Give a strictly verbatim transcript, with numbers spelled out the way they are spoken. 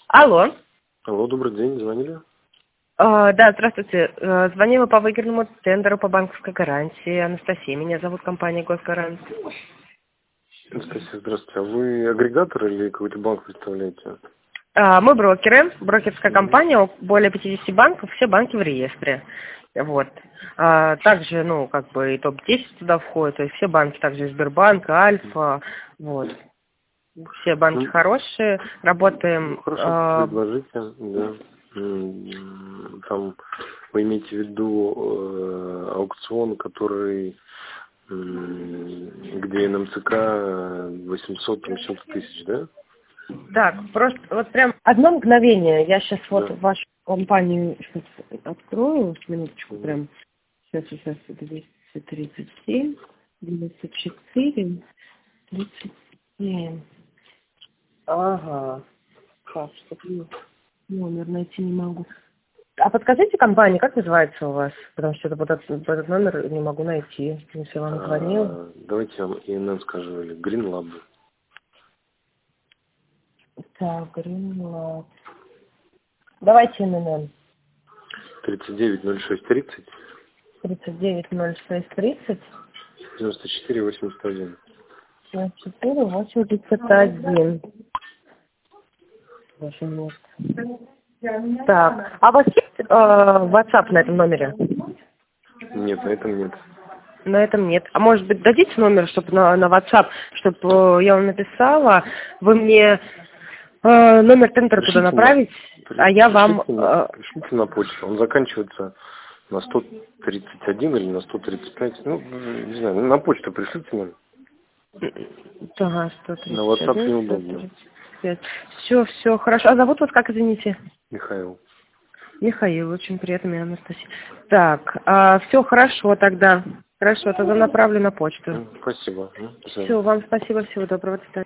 Алло. Алло, добрый день, звонили? А, да, здравствуйте. Э, Звонила по выигранному тендеру по банковской гарантии. Анастасия, меня зовут, компания «Госгарант». Анастасия, здравствуйте. А вы агрегатор или какой-то банк представляете? А, Мы брокеры, брокерская Мгм. компания, более пятидесяти банков, все банки в реестре. Вот. А, также, ну, как бы и топ десять туда входит, то есть все банки, также и Сбербанк, и Альфа, вот. Все банки Ну, хорошие, ну, работаем. хорошо, а, предложите, да. М, Там вы имеете в виду э, аукцион, который м, где эн эм цэ ка восемьсот семьсот тысяч, да? Так, просто вот прям одно мгновение. Я сейчас вот Да. вашу компанию сейчас открою, минуточку Мгм. прям. Сейчас, сейчас, двести тридцать семь, девяносто четыре, тридцать семь. Ага. Так, что номер найти не могу. А подскажите компанию, как называется у вас? Потому что это вот этот, вот этот номер не могу найти, если я вам звонил. А, давайте я вам и эн эм скажу, или Greenlab. Так, Гринлад. Давайте эн эн эн. тридцать девять ноль шесть тридцать тридцать девять ноль шесть тридцать. девяносто четыре восемьдесят один. четыре восемьдесят один. Даже нет. Так, а у вас есть э, WhatsApp на этом номере? Нет, на этом нет. На этом нет. А может быть, дадите номер, чтобы на, на WhatsApp, чтобы я вам написала, вы мне э, номер тендера туда Пришлите на, направить, при- а я вам... пришлите на, э, пришлите на почту. Он заканчивается на сто тридцать один или на сто тридцать пять. Ну, не знаю, на почту пришлите нам. ага, сто На тридцать WhatsApp один, сто неудобно. тридцать пять. Все, все, хорошо. А зовут вас как, извините? Михаил. Михаил, очень приятно, меня Анастасия. Так, все хорошо тогда. Хорошо, тогда направлю на почту. М, Спасибо. М, до свидания. Все, вам спасибо, всего доброго, до свидания.